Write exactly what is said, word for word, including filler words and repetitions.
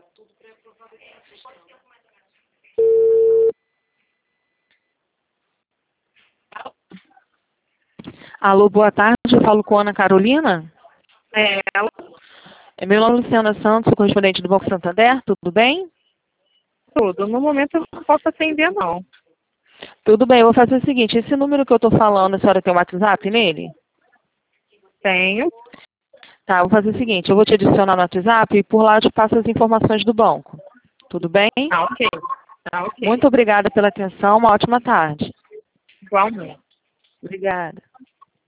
Alô, boa tarde, eu falo com Ana Carolina. É, ela, É, meu nome é Luciana Santos, sou correspondente do Banco Santander, tudo bem? tudo. No momento eu não posso atender, não. Tudo bem, eu vou fazer o seguinte, esse número que eu estou falando, a senhora tem o WhatsApp nele? Tenho. Tá, eu vou fazer o seguinte, eu vou te adicionar no WhatsApp e por lá eu te passo as informações do banco. Tudo bem? Tá ok. Tá ok. Muito obrigada pela atenção, uma ótima tarde. Igualmente. Obrigada.